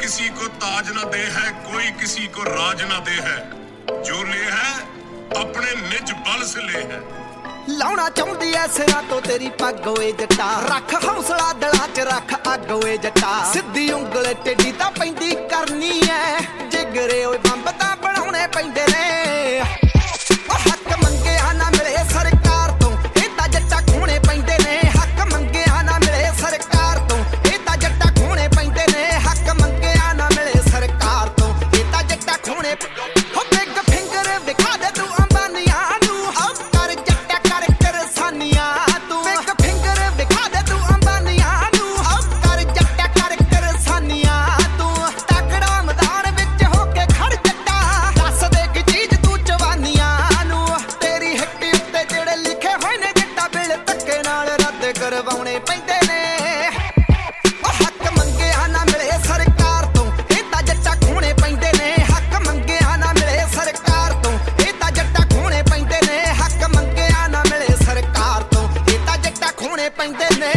किसी को ताज न दे है, कोई किसी को राज न दे है, जो ले है अपने निज बल से ले है। लाउना चाहुंदी ऐ सिरां तो तेरी पग ओए जट्टा, रख हौसला दिलां च रख अग ओए जट्टा, सिद्धी उंगल टेढ़ी तां पैंदी करनी ऐ, जिगरे ओए बंब तां बनाउणे पैंदे ने। हक मंगिया ना मिले सरकार तो इह तां जट्टा खोणे पैंदे ने, हक मंगिया ना मिले सरकार तो इह तां जट्टा खोणे पैंदे ने, हक मंगिया ना मिले सरकार तो इह तां जट्टा खोणे। हो बिग फिंगर विखा दे तू अंबानियां नूं, कर जट्टा कर करसानियां तू, बिग फिंगर विखा दे तू अंबानियां नूं, कर जट्टा कर करसानियां तू। तगड़ा मैदान विच हो के खड़ जट्टा, दस दे की चीज तू जवानियां नूं, तेरी हिट्टी उत्ते जेड़े लिखे होए ने जट्टा बिल धक्के नाल रद्द करवाउणे पैंदे ने। हक मंगिया ना मिले सरकार तो इह तां जट्टा खोणे पैंदे ने, हक मंगिया ना मिले सरकार तो इह तां जट्टा खोणे पैंदे ने, हक मंगिया ना मिले सरकार तो इह तां जट्टा खोणे पैंदे ने।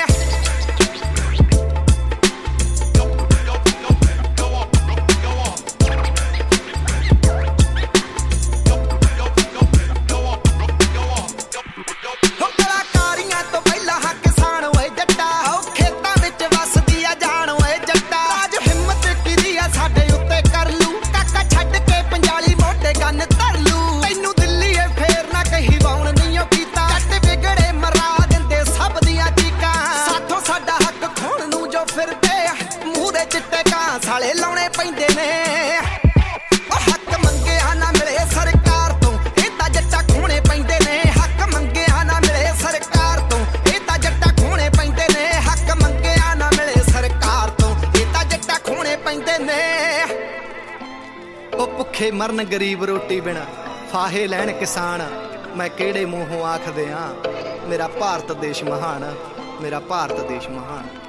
हो कलाकारियां तो पहला हक किसान होए जट्टा, हो खेतां विच वसदी आ जान होए जट्टा, आज हिम्मत किदी आ साडे उत्ते कर लू, काका छड्ड के पंजाली मोढे गन धर लू, तैनू दिल्ली ए फेर ना कही वाउण नहीं कीता, जट बिगड़े मरा दिंदे सब दियां चीकां, साथों साडा हक खोण नू जो फिरदे मूंह दे चिट्टे कां साले लाउणे पैंदे ने। हक मंगिया ना मिले सरकार तो इह तां जट्टा खोणे पैंदे ने, हक मंगिया ना मिले सरकार तो इह तां जट्टा खोणे पैंदे ने, हक मंगिया ना मिले सरकार तो इह तां जट्टा खोणे पैंदे ने। ओ भुखे मरन गरीब रोटी बिना, फाहे लैण किसान, मैं किहड़े मूंहों आखदे आं, मेरा भारत देश महान, मेरा भारत देश महान।